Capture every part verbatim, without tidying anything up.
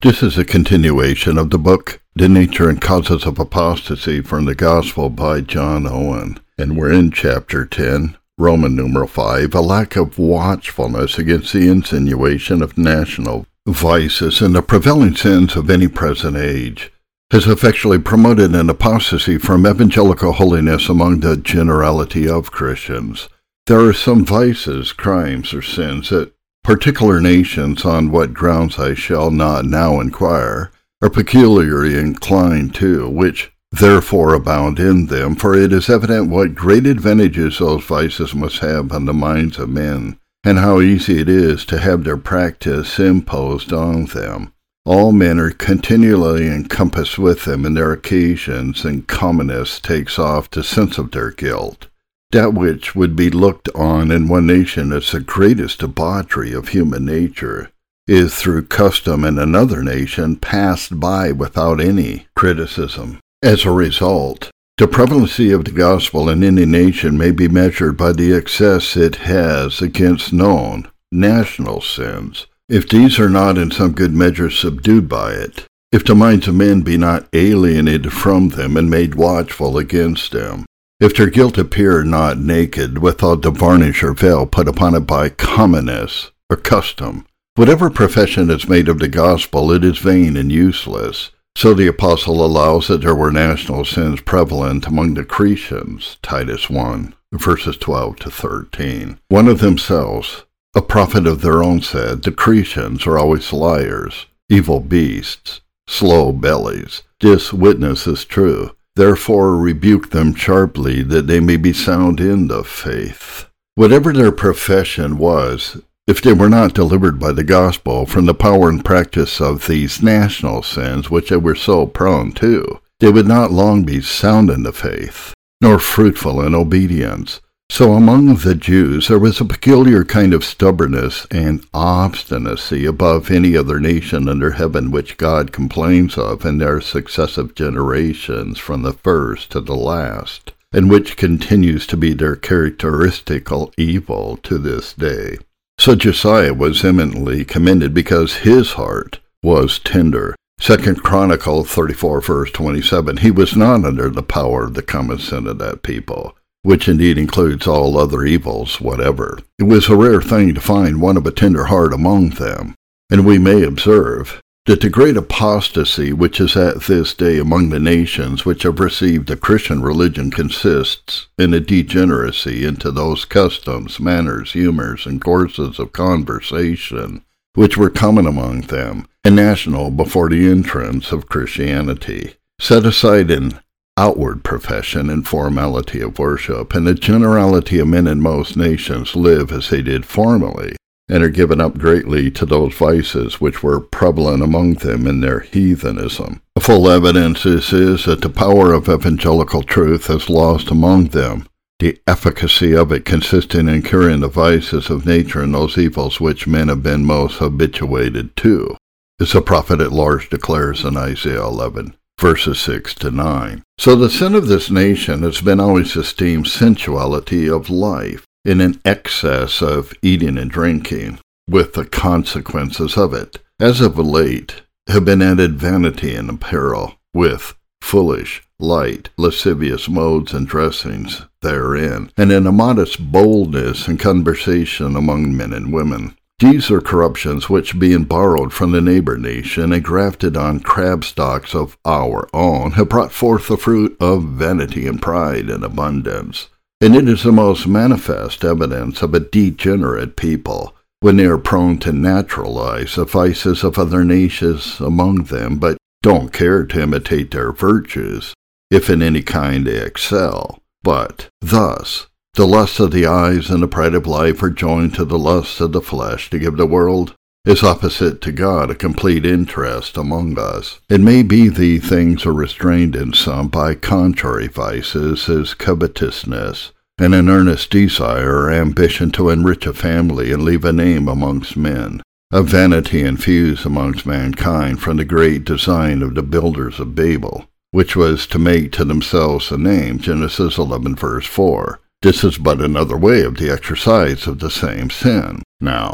This is a continuation of the book, The Nature and Causes of Apostasy from the Gospel by John Owen, and we're in chapter ten, Roman numeral five, a lack of watchfulness against the insinuation of national vices and the prevailing sins of any present age, has effectually promoted an apostasy from evangelical holiness among the generality of Christians. There are some vices, crimes, or sins that particular nations, on what grounds I shall not now inquire, are peculiarly inclined to, which therefore abound in them, for it is evident what great advantages those vices must have on the minds of men, and how easy it is to have their practice imposed on them. All men are continually encompassed with them in their occasions, and commonness takes off the sense of their guilt. That which would be looked on in one nation as the greatest debauchery of human nature is through custom in another nation passed by without any criticism. As a result, the prevalency of the gospel in any nation may be measured by the excess it has against known national sins, if these are not in some good measure subdued by it, if the minds of men be not alienated from them and made watchful against them, if their guilt appear not naked, without the varnish or veil put upon it by commonness or custom. Whatever profession is made of the gospel, it is vain and useless. So the apostle allows that there were national sins prevalent among the Cretans, Titus one, verses twelve to thirteen. One of themselves, a prophet of their own, said, the Cretans are always liars, evil beasts, slow bellies. This witness is true. Therefore rebuke them sharply, that they may be sound in the faith. Whatever their profession was, if they were not delivered by the gospel from the power and practice of these national sins which they were so prone to, they would not long be sound in the faith, nor fruitful in obedience. So among the Jews there was a peculiar kind of stubbornness and obstinacy above any other nation under heaven, which God complains of in their successive generations from the first to the last, and which continues to be their characteristical evil to this day. So Josiah was eminently commended because his heart was tender. Second Chronicles thirty-four, verse twenty-seven, he was not under the power of the common sin of that people, which indeed includes all other evils whatever. It was a rare thing to find one of a tender heart among them, and we may observe that the great apostasy which is at this day among the nations which have received the Christian religion consists in a degeneracy into those customs, manners, humors, and courses of conversation which were common among them, and national before the entrance of Christianity, set aside in outward profession and formality of worship, and the generality of men in most nations live as they did formerly, and are given up greatly to those vices which were prevalent among them in their heathenism. A full evidence this is that the power of evangelical truth has lost among them, the efficacy of it consisting in curing the vices of nature and those evils which men have been most habituated to, as the prophet at large declares in Isaiah eleven. Verses six to nine. So the sin of this nation has been always esteemed sensuality of life, in an excess of eating and drinking, with the consequences of it. As of late have been added vanity in apparel, with foolish, light, lascivious modes and dressings therein, and in a modest boldness in conversation among men and women. These are corruptions which, being borrowed from the neighbor nation and grafted on crab stalks of our own, have brought forth the fruit of vanity and pride and abundance. And it is the most manifest evidence of a degenerate people, when they are prone to naturalize the vices of other nations among them, but don't care to imitate their virtues, if in any kind they excel. But thus the lust of the eyes and the pride of life are joined to the lust of the flesh to give the world, as opposite to God, a complete interest among us. It may be the things are restrained in some by contrary vices, as covetousness, and an earnest desire or ambition to enrich a family and leave a name amongst men, a vanity infused amongst mankind from the great design of the builders of Babel, which was to make to themselves a name, Genesis eleven, verse four. This is but another way of the exercise of the same sin. Now,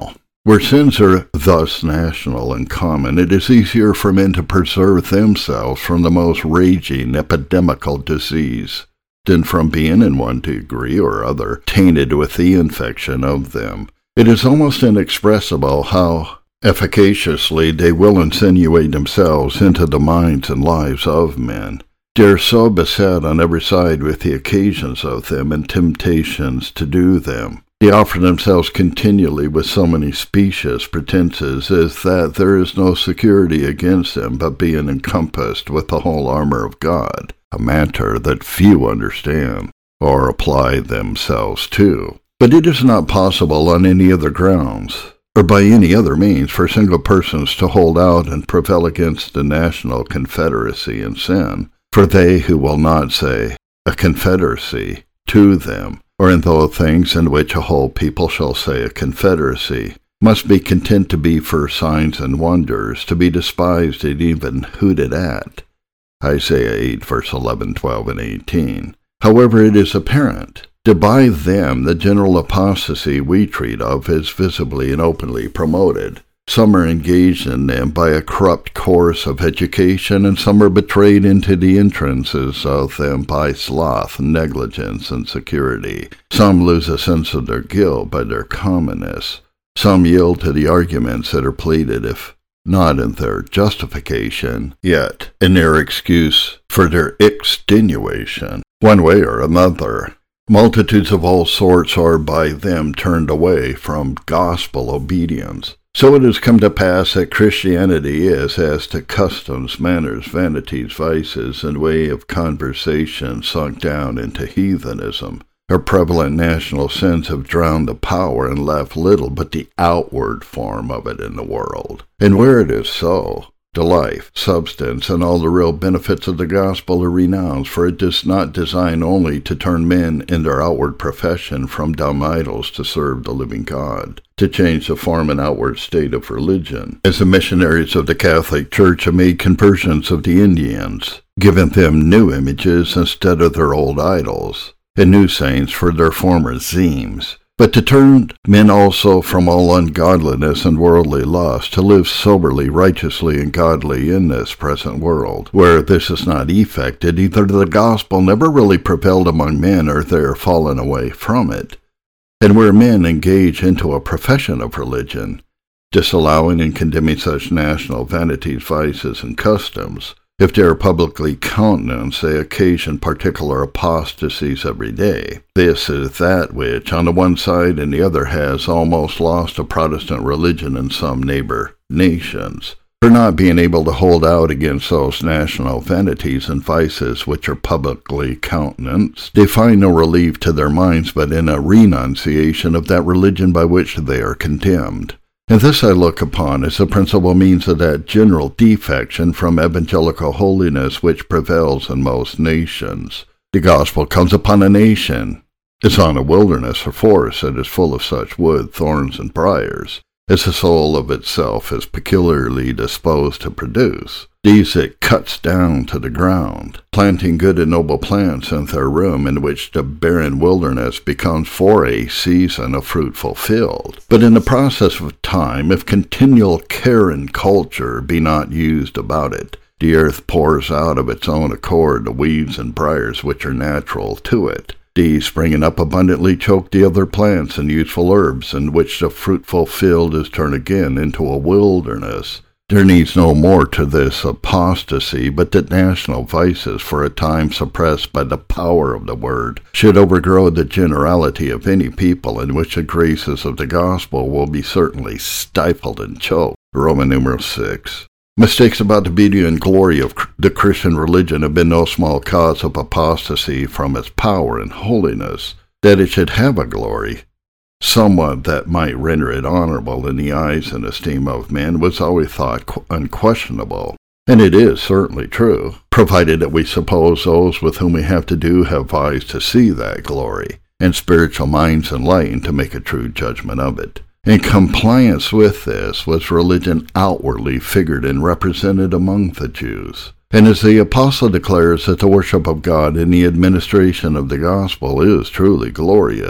Where sins are thus national and common, it is easier for men to preserve themselves from the most raging epidemical disease than from being in one degree or other tainted with the infection of them. It is almost inexpressible how efficaciously they will insinuate themselves into the minds and lives of men. They are so beset on every side with the occasions of them and temptations to do them. They offer themselves continually with so many specious pretenses as that there is no security against them but being encompassed with the whole armor of God, a matter that few understand or apply themselves to. But it is not possible on any other grounds, or by any other means, for single persons to hold out and prevail against the national confederacy in sin. For they who will not say a confederacy to them, or in those things in which a whole people shall say a confederacy, must be content to be for signs and wonders, to be despised and even hooted at. Isaiah eight, verse eleven, twelve, and eighteen. However, it is apparent that by them the general apostasy we treat of is visibly and openly promoted. Some are engaged in them by a corrupt course of education, and some are betrayed into the entrances of them by sloth, negligence, and security. Some lose a sense of their guilt by their commonness. Some yield to the arguments that are pleaded, if not in their justification, yet in their excuse for their extenuation. One way or another, multitudes of all sorts are by them turned away from gospel obedience. So it has come to pass that Christianity is, as to customs, manners, vanities, vices, and way of conversation, sunk down into heathenism. Her prevalent national sins have drowned the power and left little but the outward form of it in the world. And where it is so, the life, substance, and all the real benefits of the gospel are renounced, for it does not design only to turn men in their outward profession from dumb idols to serve the living God, to change the form and outward state of religion, as the missionaries of the Catholic Church have made conversions of the Indians, giving them new images instead of their old idols, and new saints for their former zemes, but to turn men also from all ungodliness and worldly lust, to live soberly, righteously, and godly in this present world. Where this is not effected, either the gospel never really prevailed among men, or they are fallen away from it. And where men engage into a profession of religion, disallowing and condemning such national vanities, vices, and customs, if they are publicly countenanced, they occasion particular apostasies every day. This is that which, on the one side and the other, has almost lost a Protestant religion in some neighbor nations, for not being able to hold out against those national vanities and vices which are publicly countenanced. They find no relief to their minds but in a renunciation of that religion by which they are condemned. And this I look upon as the principal means of that general defection from evangelical holiness which prevails in most nations. The gospel comes upon a nation, is on a wilderness or forest that is full of such wood, thorns, and briars, as the soul of itself is peculiarly disposed to produce. These it cuts down to the ground, planting good and noble plants in their room, in which the barren wilderness becomes for a season a fruitful field. But in the process of time, if continual care and culture be not used about it, the earth pours out of its own accord the weeds and briars which are natural to it. These, springing up abundantly, choke the other plants and useful herbs, in which the fruitful field is turned again into a wilderness. There needs no more to this apostasy, but that national vices, for a time suppressed by the power of the word, should overgrow the generality of any people, in which the graces of the gospel will be certainly stifled and choked. Roman numeral six. Mistakes about the beauty and glory of the Christian religion have been no small cause of apostasy from its power and holiness. That it should have a glory, somewhat that might render it honorable in the eyes and esteem of men, was always thought unquestionable. And it is certainly true, provided that we suppose those with whom we have to do have eyes to see that glory, and spiritual minds enlightened to make a true judgment of it. In compliance with this was religion outwardly figured and represented among the Jews. And as the apostle declares that the worship of God and the administration of the gospel is truly glorious,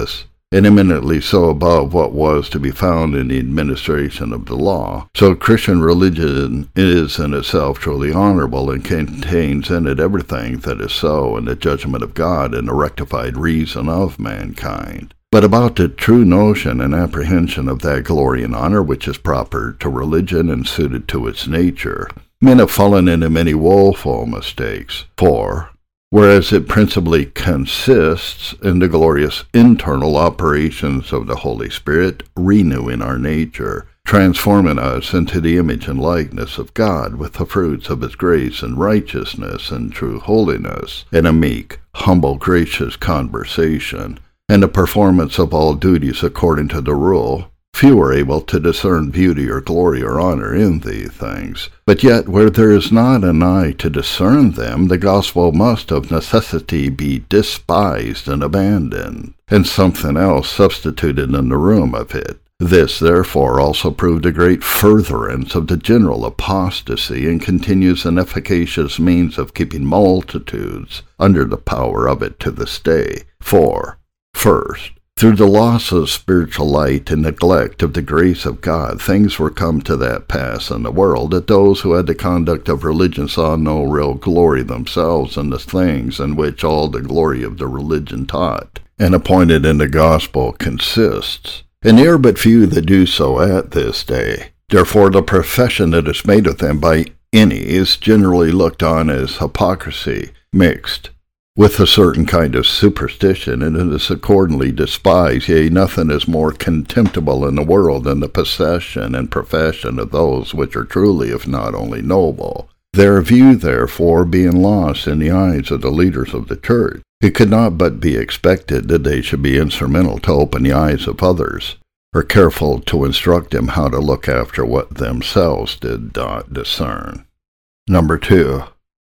and eminently so above what was to be found in the administration of the law. So Christian religion is in itself truly honorable and contains in it everything that is so in the judgment of God and the rectified reason of mankind. But about the true notion and apprehension of that glory and honor which is proper to religion and suited to its nature, men have fallen into many woeful mistakes. For, whereas it principally consists in the glorious internal operations of the Holy Spirit, renewing our nature, transforming us into the image and likeness of God with the fruits of His grace and righteousness and true holiness, in a meek, humble, gracious conversation, and the performance of all duties according to the rule, few are able to discern beauty or glory or honor in these things. But yet, where there is not an eye to discern them, the gospel must of necessity be despised and abandoned, and something else substituted in the room of it. This, therefore, also proved a great furtherance of the general apostasy, and continues an efficacious means of keeping multitudes under the power of it to this day. For, first, through the loss of spiritual light and neglect of the grace of God, things were come to that pass in the world that those who had the conduct of religion saw no real glory themselves in the things in which all the glory of the religion taught and appointed in the gospel consists. And there are but few that do so at this day. Therefore the profession that is made of them by any is generally looked on as hypocrisy, mixed with a certain kind of superstition, and it is accordingly despised. Yea, nothing is more contemptible in the world than the possession and profession of those which are truly, if not only noble. Their view, therefore, being lost in the eyes of the leaders of the church, it could not but be expected that they should be instrumental to open the eyes of others, or careful to instruct them how to look after what themselves did not discern. Number two,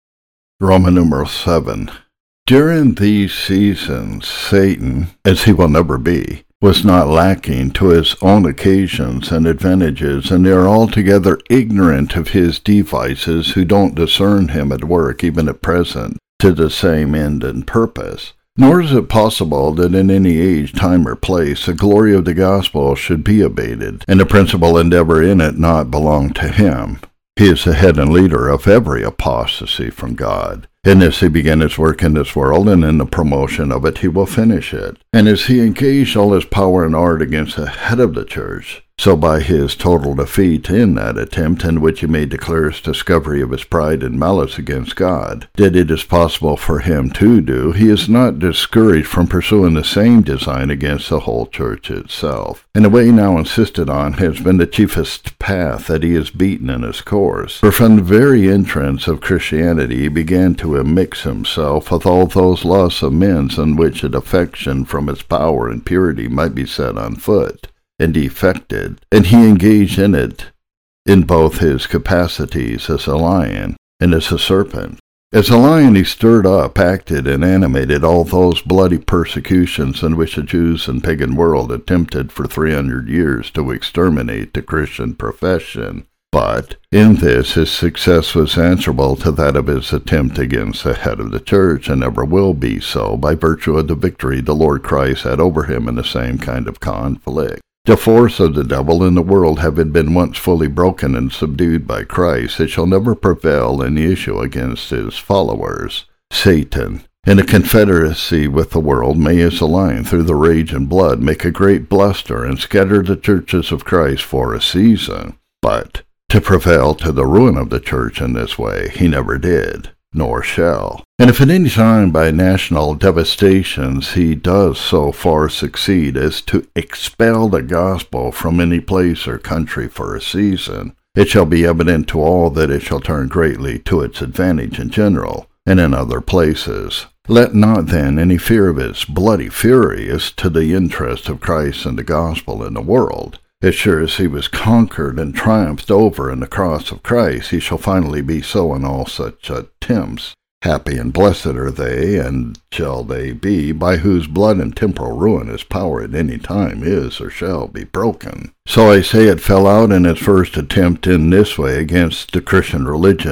Roman numeral seven. During these seasons, Satan, as he will never be, was not lacking to his own occasions and advantages, and they are altogether ignorant of his devices who don't discern him at work, even at present, to the same end and purpose. Nor is it possible that in any age, time, or place, the glory of the gospel should be abated, and the principal endeavor in it not belong to him. He is the head and leader of every apostasy from God. In this he began his work in this world, and in the promotion of it he will finish it. And as he engaged all his power and art against the head of the church, so by his total defeat in that attempt, in which he made the clearest discovery of his pride and malice against God, that it is possible for him to do, he is not discouraged from pursuing the same design against the whole church itself. And the way now insisted on has been the chiefest path that he has beaten in his course. For from the very entrance of Christianity he began to immix himself with all those lusts of men in which a defection from its power and purity might be set on foot and effected, and he engaged in it in both his capacities as a lion and as a serpent. As a lion he stirred up, acted, and animated all those bloody persecutions in which the Jews and pagan world attempted for three hundred years to exterminate the Christian profession. But in this his success was answerable to that of his attempt against the head of the church, and ever will be so, by virtue of the victory the Lord Christ had over him in the same kind of conflict. The force of the devil in the world having been once fully broken and subdued by Christ, it shall never prevail in the issue against his followers. Satan, in a confederacy with the world, may as a lion through the rage and blood make a great bluster and scatter the churches of Christ for a season. But to prevail to the ruin of the church in this way he never did, nor shall. And if at any time by national devastations he does so far succeed as to expel the gospel from any place or country for a season, it shall be evident to all that it shall turn greatly to its advantage in general, and in other places. Let not then any fear of its bloody fury as to the interest of Christ and the gospel in the world. As sure as he was conquered and triumphed over in the cross of Christ, he shall finally be so in all such attempts. Happy and blessed are they, and shall they be, by whose blood and temporal ruin his power at any time is or shall be broken. So I say it fell out in its first attempt in this way against the Christian religion.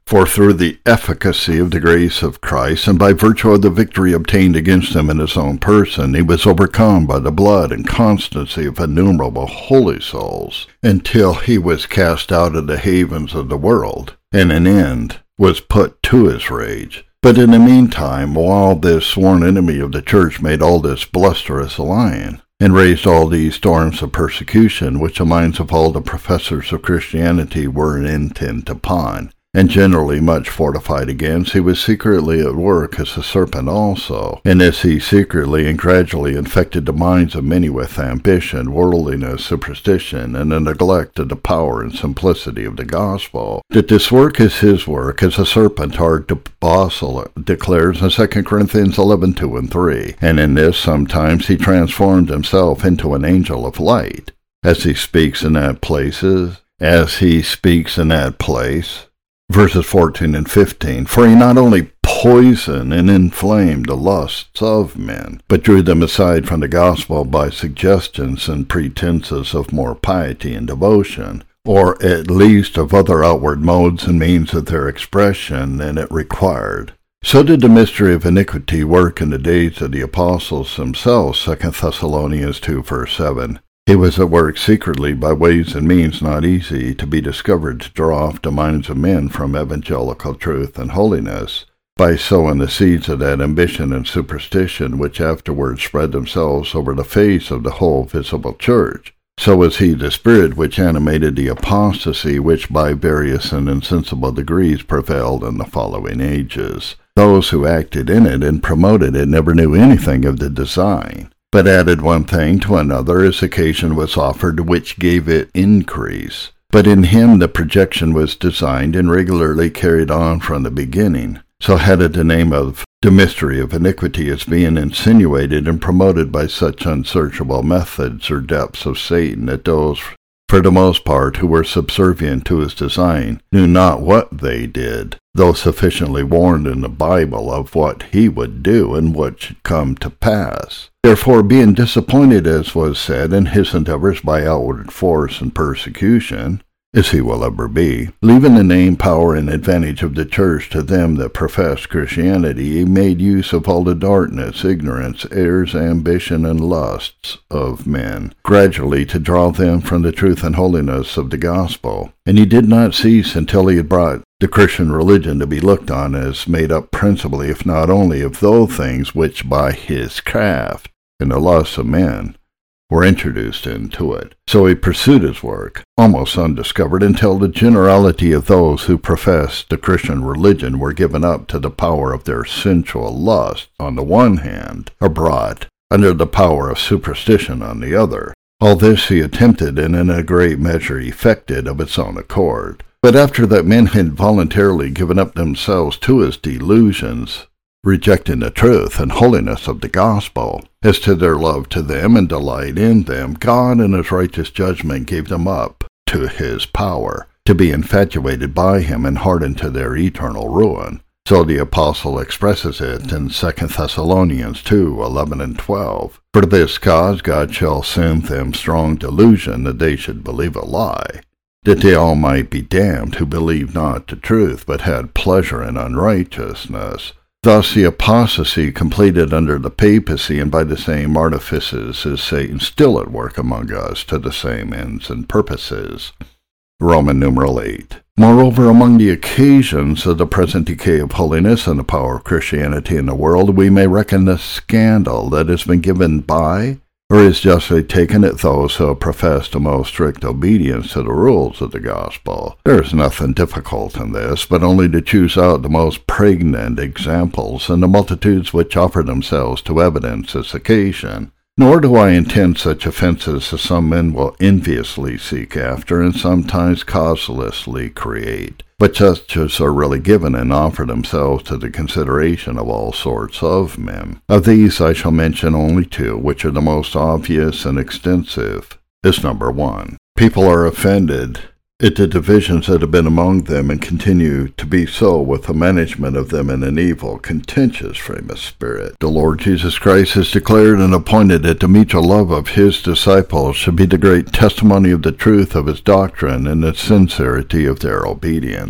For through the efficacy of the grace of Christ, and by virtue of the victory obtained against him in his own person, he was overcome by the blood and constancy of innumerable holy souls, until he was cast out of the havens of the world, and an end was put to his rage. But in the meantime, while this sworn enemy of the church made all this blusterous lying, and raised all these storms of persecution, which the minds of all the professors of Christianity were intent upon, and generally much fortified against, he was secretly at work as a serpent also, and as he secretly and gradually infected the minds of many with ambition, worldliness, superstition, and a neglect of the power and simplicity of the gospel, that this work is his work as a serpent, our apostle declares in Second Corinthians eleven, two and three, and in this sometimes he transformed himself into an angel of light, as he speaks in that places, as he speaks in that place, verses fourteen and fifteen, for he not only poisoned and inflamed the lusts of men, but drew them aside from the gospel by suggestions and pretenses of more piety and devotion, or at least of other outward modes and means of their expression than it required. So did the mystery of iniquity work in the days of the apostles themselves, Second Thessalonians two, verse seven. He was at work secretly by ways and means not easy to be discovered to draw off the minds of men from evangelical truth and holiness, by sowing the seeds of that ambition and superstition which afterwards spread themselves over the face of the whole visible church. So was he the spirit which animated the apostasy which by various and insensible degrees prevailed in the following ages. Those who acted in it and promoted it never knew anything of the design, but added one thing to another as occasion was offered, which gave it increase. But in him the projection was designed and regularly carried on from the beginning. So had it the name of the mystery of iniquity as being insinuated and promoted by such unsearchable methods or depths of Satan that those, for the most part, who were subservient to his design, knew not what they did, though sufficiently warned in the Bible of what he would do and what should come to pass. Therefore, being disappointed, as was said, in his endeavors by outward force and persecution, as he will ever be, leaving the name, power, and advantage of the church to them that profess Christianity, he made use of all the darkness, ignorance, errors, ambition, and lusts of men, gradually to draw them from the truth and holiness of the gospel. And he did not cease until he had brought the Christian religion to be looked on as made up principally, if not only, of those things which by his craft and the lusts of men were introduced into it. So he pursued his work, almost undiscovered, until the generality of those who professed the Christian religion were given up to the power of their sensual lust on the one hand, or brought under the power of superstition on the other. All this he attempted, and in a great measure effected of its own accord. But after that men had voluntarily given up themselves to his delusions, rejecting the truth and holiness of the gospel, as to their love to them and delight in them, God in his righteous judgment gave them up to his power, to be infatuated by him and hardened to their eternal ruin. So the apostle expresses it in Second Thessalonians two, eleven and twelve. For this cause God shall send them strong delusion, that they should believe a lie, that they all might be damned who believed not the truth, but had pleasure in unrighteousness. Thus the apostasy completed under the papacy, and by the same artifices is Satan still at work among us to the same ends and purposes. Roman numeral eight. Moreover, among the occasions of the present decay of holiness and the power of Christianity in the world, we may reckon the scandal that has been given by, or is justly taken at those who have professed a most strict obedience to the rules of the gospel. There is nothing difficult in this, but only to choose out the most pregnant examples, and the multitudes which offer themselves to evidence this occasion. Nor do I intend such offences as some men will enviously seek after, and sometimes causelessly create, but such as are really given and offer themselves to the consideration of all sorts of men. Of these I shall mention only two, which are the most obvious and extensive. Is number one. People are offended at the divisions that have been among them, and continue to be so with the management of them in an evil, contentious frame of spirit. The Lord Jesus Christ has declared and appointed that the mutual love of his disciples should be the great testimony of the truth of his doctrine and the sincerity of their obedience.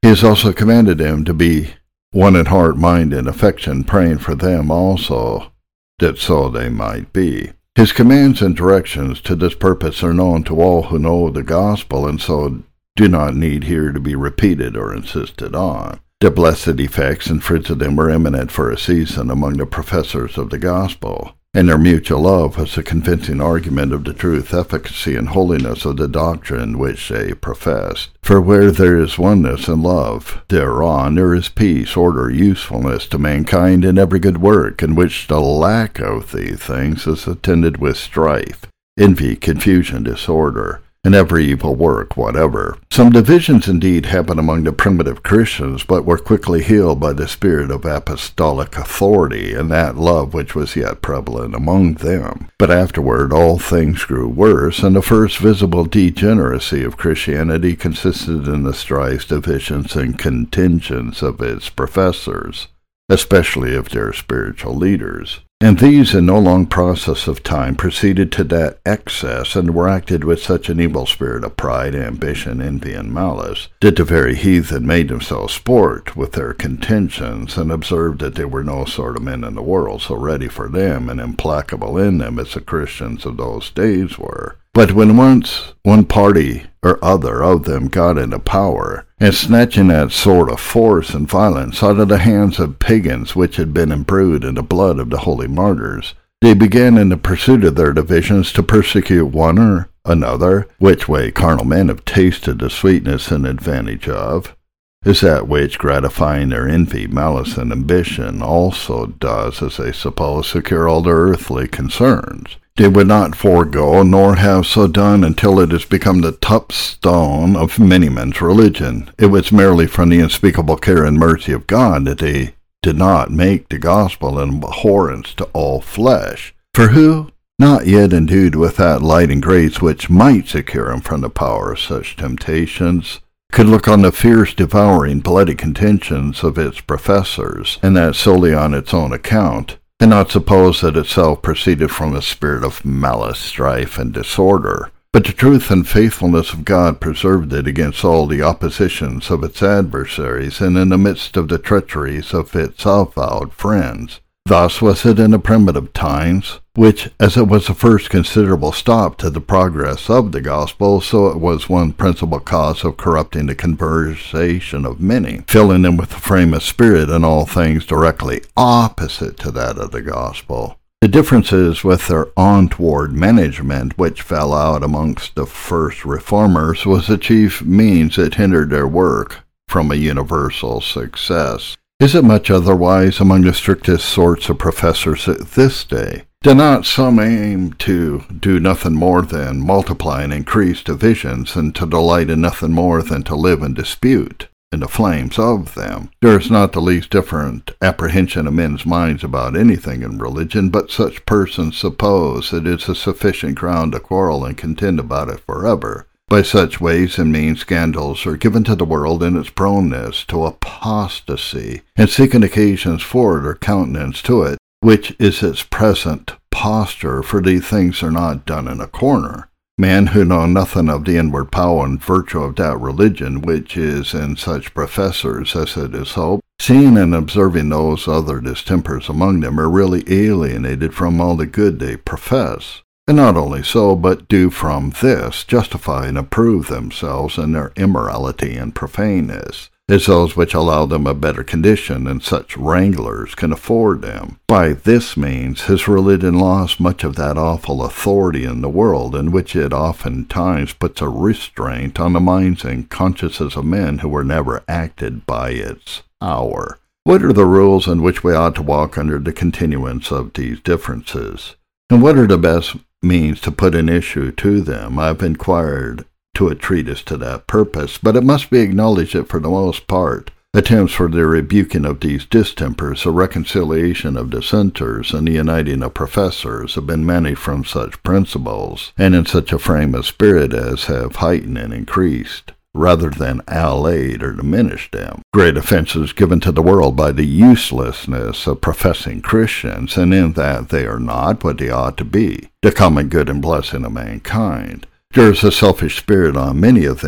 He has also commanded them to be one in heart, mind, and affection, praying for them also, that so they might be. His commands and directions to this purpose are known to all who know the gospel, and so do not need here to be repeated or insisted on. The blessed effects and fruits of them were eminent for a season among the professors of the gospel, and their mutual love was a convincing argument of the truth, efficacy, and holiness of the doctrine which they professed. For where there is oneness and love thereon, there is peace, order, usefulness to mankind, and every good work, in which the lack of these things is attended with strife, envy, confusion, disorder, and every evil work whatever. Some divisions indeed happened among the primitive Christians, but were quickly healed by the spirit of apostolic authority and that love which was yet prevalent among them. But afterward all things grew worse, and the first visible degeneracy of Christianity consisted in the strife, divisions, and contentions of its professors, especially of their spiritual leaders. And these, in no long process of time, proceeded to that excess, and were acted with such an evil spirit of pride, ambition, envy, and malice, that the very heathen made themselves sport with their contentions, and observed that there were no sort of men in the world so ready for them and implacable in them as the Christians of those days were. But when once one party or other of them got into power, and snatching that sort of force and violence out of the hands of pagans which had been imbrued in the blood of the holy martyrs, they began in the pursuit of their divisions to persecute one or another, which way carnal men have tasted the sweetness and advantage of, is that which, gratifying their envy, malice, and ambition, also does, as they suppose, secure all their earthly concerns. They would not forego, nor have so done until it has become the touchstone of many men's religion. It was merely from the unspeakable care and mercy of God that they did not make the gospel an abhorrence to all flesh. For who, not yet endued with that light and grace which might secure him from the power of such temptations, could look on the fierce, devouring, bloody contentions of its professors, and that solely on its own account, and not suppose that itself proceeded from a spirit of malice, strife, and disorder, but the truth and faithfulness of God preserved it against all the oppositions of its adversaries, and in the midst of the treacheries of its avowed friends. Thus was it in the primitive times, which, as it was the first considerable stop to the progress of the gospel, so it was one principal cause of corrupting the conversation of many, filling them with a frame of spirit in all things directly opposite to that of the gospel. The differences with their untoward management, which fell out amongst the first reformers, was the chief means that hindered their work from a universal success. Is it much otherwise among the strictest sorts of professors at this day? Do not some aim to do nothing more than multiply and increase divisions, and to delight in nothing more than to live in dispute in the flames of them? There is not the least different apprehension of men's minds about anything in religion, but such persons suppose it is a sufficient ground to quarrel and contend about it forever. By such ways and means scandals are given to the world in its proneness to apostasy, and seeking occasions for it or countenance to it, which is its present posture, for these things are not done in a corner. Men who know nothing of the inward power and virtue of that religion which is in such professors, as it is hoped, seeing and observing those other distempers among them, are really alienated from all the good they profess. And not only so, but do from this justify and approve themselves in their immorality and profaneness, as those which allow them a better condition than such wranglers can afford them. By this means has religion lost much of that awful authority in the world, in which it oftentimes puts a restraint on the minds and consciences of men who were never acted by its power. What are the rules in which we ought to walk under the continuance of these differences? And what are the best means to put an issue to them? I have inquired to a treatise to that purpose, but it must be acknowledged that for the most part, attempts for the rebuking of these distempers, the reconciliation of dissenters, and the uniting of professors have been many from such principles, and in such a frame of spirit as have heightened and increased, rather than allayed or diminished them, great offenses given to the world by the uselessness of professing Christians, and in that they are not what they ought to be, the common good and blessing of mankind. There is a selfish spirit on many of them,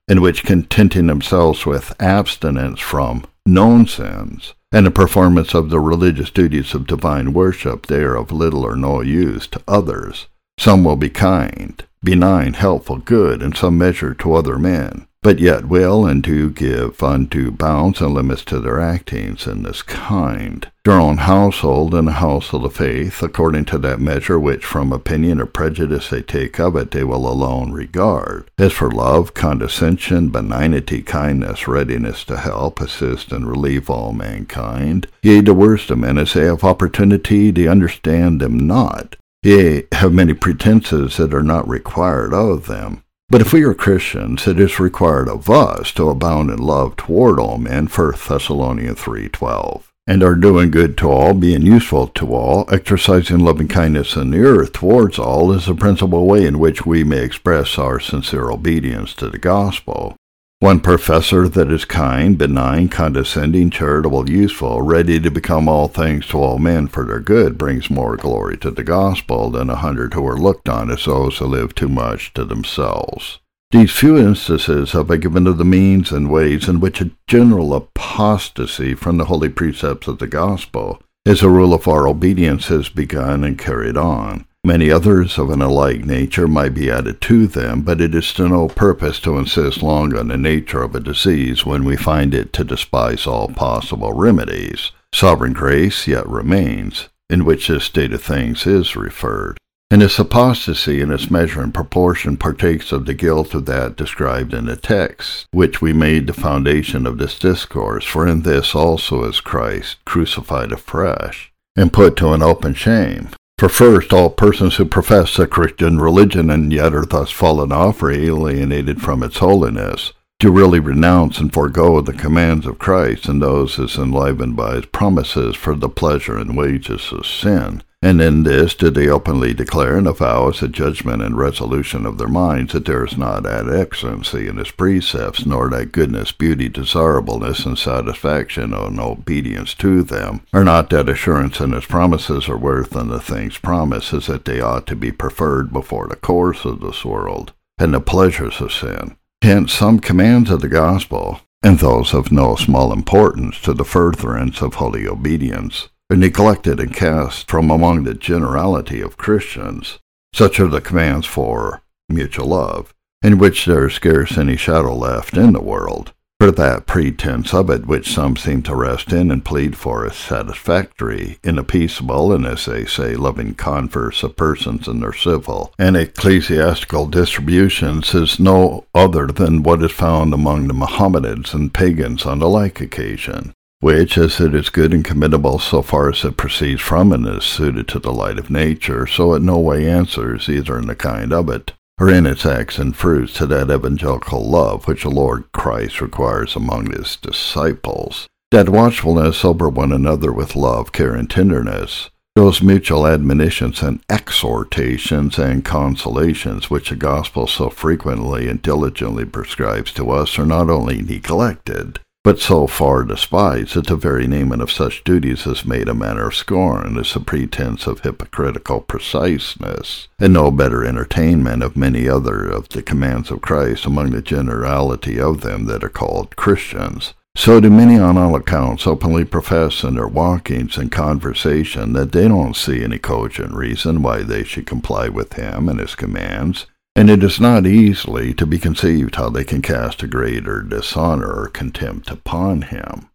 in which contenting themselves with abstinence from known sins, and the performance of the religious duties of divine worship, they are of little or no use to others. Some will be kind, benign, helpful, good, in some measure to other men, but yet will and do give undue bounds and limits to their actings in this kind. Their own household and the household of faith, according to that measure which from opinion or prejudice they take of it, they will alone regard. As for love, condescension, benignity, kindness, readiness to help, assist, and relieve all mankind, yea, the worst of men, as they have opportunity, they understand them not. Yea, have many pretenses that are not required of them. But if we are Christians, it is required of us to abound in love toward all men, First Thessalonians three twelve, and are doing good to all, being useful to all, exercising loving kindness in the earth towards all, is the principal way in which we may express our sincere obedience to the gospel. One professor that is kind, benign, condescending, charitable, useful, ready to become all things to all men for their good, brings more glory to the gospel than a hundred who are looked on as those who live too much to themselves. These few instances have been given of the means and ways in which a general apostasy from the holy precepts of the gospel, as a rule of our obedience, has begun and carried on. Many others of an alike nature might be added to them, but it is to no purpose to insist long on the nature of a disease when we find it to despise all possible remedies. Sovereign grace yet remains, in which this state of things is referred. And this apostasy in its measure and proportion partakes of the guilt of that described in the text, which we made the foundation of this discourse, for in this also is Christ crucified afresh, and put to an open shame. For first, all persons who profess the Christian religion and yet are thus fallen off or alienated from its holiness, do really renounce and forego the commands of Christ and those as enlivened by his promises for the pleasure and wages of sin. And in this do they openly declare and avow as a judgment and resolution of their minds that there is not that excellency in his precepts, nor that goodness, beauty, desirableness, and satisfaction and obedience to them, or not that assurance in his promises or worth in the things promised, as that they ought to be preferred before the course of this world, and the pleasures of sin. Hence some commands of the gospel, and those of no small importance to the furtherance of holy obedience, are neglected and cast from among the generality of Christians. Such are the commands for mutual love, in which there is scarce any shadow left in the world, for that pretense of it which some seem to rest in and plead for as satisfactory in a peaceable and, as they say, loving converse of persons in their civil and ecclesiastical distributions is no other than what is found among the Mohammedans and pagans on the like occasion, which, as it is good and commendable so far as it proceeds from and is suited to the light of nature, so it no way answers either in the kind of it, or in its acts and fruits, to that evangelical love which the Lord Christ requires among his disciples. That watchfulness over one another with love, care, and tenderness, those mutual admonitions and exhortations and consolations which the gospel so frequently and diligently prescribes to us, are not only neglected, but so far despised that the very naming of such duties is made a matter of scorn, as a pretense of hypocritical preciseness, and no better entertainment of many other of the commands of Christ among the generality of them that are called Christians. So do many on all accounts openly profess in their walkings and conversation that they don't see any cogent reason why they should comply with him and his commands, and it is not easily to be conceived how they can cast a greater dishonor or contempt upon him.